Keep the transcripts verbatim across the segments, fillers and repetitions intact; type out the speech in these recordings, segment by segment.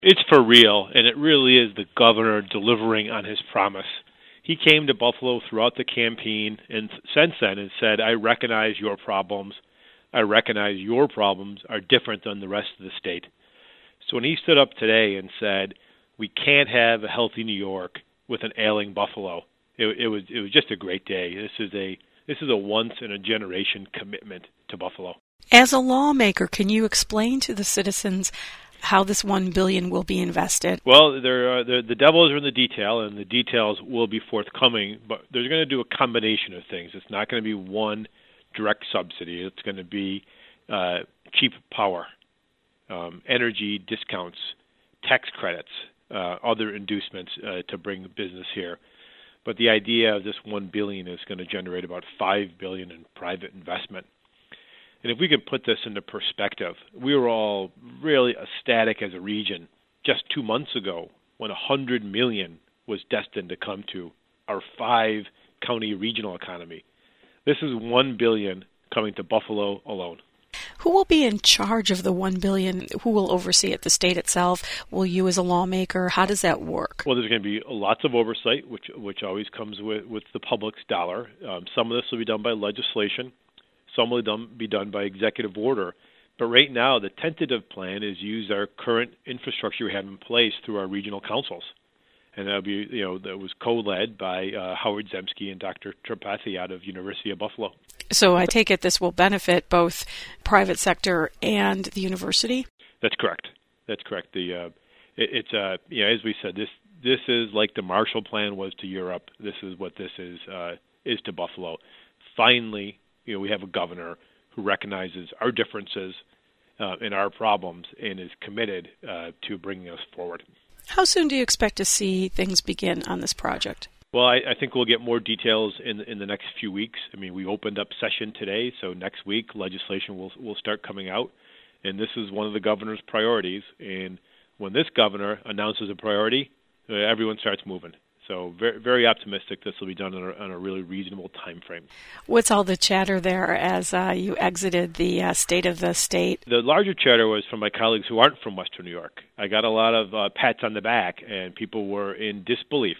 It's for real, and it really is the governor delivering on his promise. He came to Buffalo throughout the campaign and since then and said, I recognize your problems. I recognize your problems are different than the rest of the state. So when he stood up today and said, we can't have a healthy New York with an ailing Buffalo, it, it was it was just a great day. This is a this is a once in a generation commitment to Buffalo. As a lawmaker, can you explain to the citizens how this one billion dollars will be invested? Well, there are, the, the devils are in the detail, and the details will be forthcoming, but they're going to do a combination of things. It's not going to be one direct subsidy. It's going to be uh, cheap power, um, energy discounts, tax credits, uh, other inducements uh, to bring business here. But the idea of this one billion dollars is going to generate about five billion dollars in private investment. And if we could put this into perspective, we were all really ecstatic as a region just two months ago when one hundred million dollars was destined to come to our five-county regional economy. This is one billion dollars coming to Buffalo alone. Who will be in charge of the one billion dollars? Who will oversee it? The state itself? Will you as a lawmaker? How does that work? Well, there's going to be lots of oversight, which which always comes with, with the public's dollar. Um, some of this will be done by legislation. Some will done, be done by executive order. But right now, the tentative plan is use our current infrastructure we have in place through our regional councils. And that'll be, you know, that was co-led by uh, Howard Zemsky and Doctor Tripathi out of University of Buffalo. So I take it this will benefit both private sector and the university? That's correct. That's correct. The uh, it, it's uh, you know, as we said, this this is like the Marshall Plan was to Europe. This is what this is uh, is to Buffalo. Finally, you know, we have a governor who recognizes our differences uh, and our problems and is committed uh, to bringing us forward. How soon do you expect to see things begin on this project? Well, I, I think we'll get more details in in the next few weeks. I mean, we opened up session today, so next week legislation will will start coming out, and this is one of the governor's priorities. And when this governor announces a priority, uh, everyone starts moving. So very, very optimistic this will be done on a, on a really reasonable time frame. What's all the chatter there as uh, you exited the uh, state of the state? The larger chatter was from my colleagues who aren't from Western New York. I got a lot of uh, pats on the back, and people were in disbelief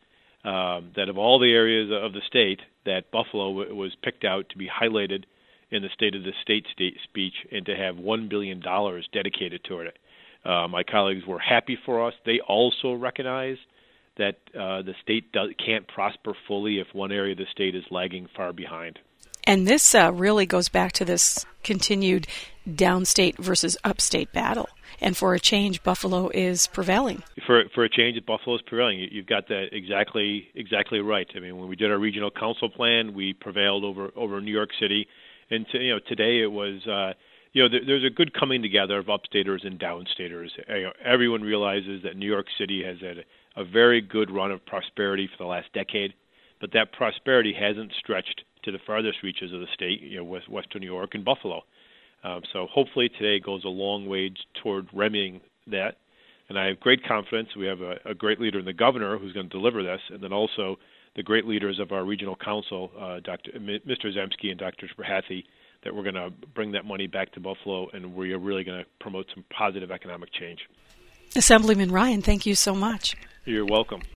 um, that of all the areas of the state, that Buffalo w- was picked out to be highlighted in the State of the State state speech and to have one billion dollars dedicated to it. Uh, my colleagues were happy for us. They also recognize that uh, the state does, can't prosper fully if one area of the state is lagging far behind. And this uh, really goes back to this continued downstate versus upstate battle. And for a change, Buffalo is prevailing. For for a change, Buffalo is prevailing. You've got that exactly exactly right. I mean, when we did our regional council plan, we prevailed over, over New York City. And to, you know, today it was, uh, you know, there, there's a good coming together of upstaters and downstaters. You know, everyone realizes that New York City has had a a very good run of prosperity for the last decade, but that prosperity hasn't stretched to the farthest reaches of the state, you know, West, Western New York and Buffalo. Um, so hopefully today goes a long way toward remedying that, and I have great confidence. We have a, a great leader in the governor who's going to deliver this, and then also the great leaders of our regional council, uh, Doctor Mister Zemsky and Doctor Tripathi, that we're going to bring that money back to Buffalo, and we're really going to promote some positive economic change. Assemblyman Ryan, thank you so much. You're welcome.